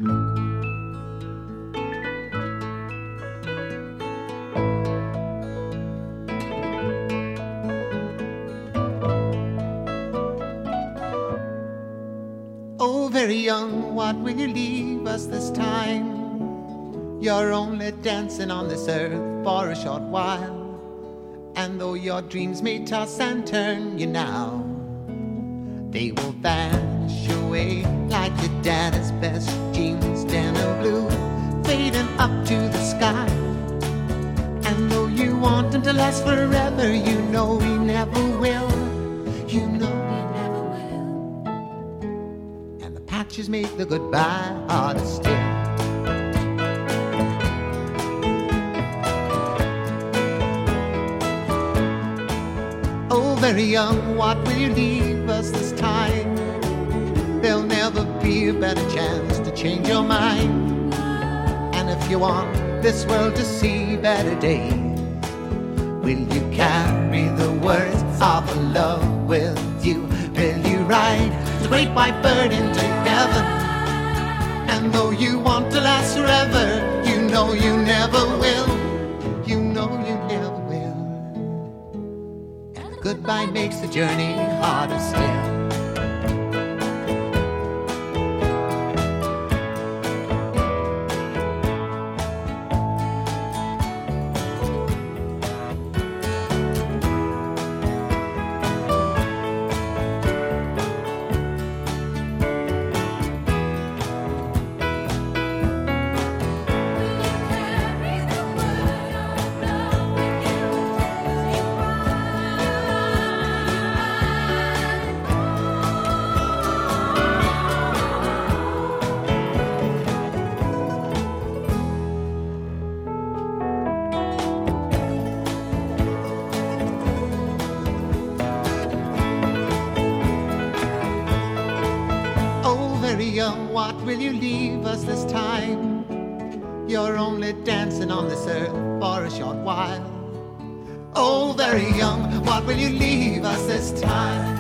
Oh, very young, what will you leave us this time? You're only dancing on this earth for a short while. And though your dreams may toss and turn you now, they will vanish away like your daddy's best jeans, denim blue, fading up to the sky. And though you want them to last forever, you know he never will. You know he never will. And the patches make the goodbye harder still. Oh, very young, what will you leave us this time? There'll never be a better chance to change your mind. And if you want this world to see better days, will you carry the words of love with you? Will you ride the great white bird into heaven? And though you want to last forever, you know you never will. You know you never will. Goodbye makes the journey harder still. Very young, what will you leave us this time? You're only dancing on this earth for a short while. Oh, very young, what will you leave us this time?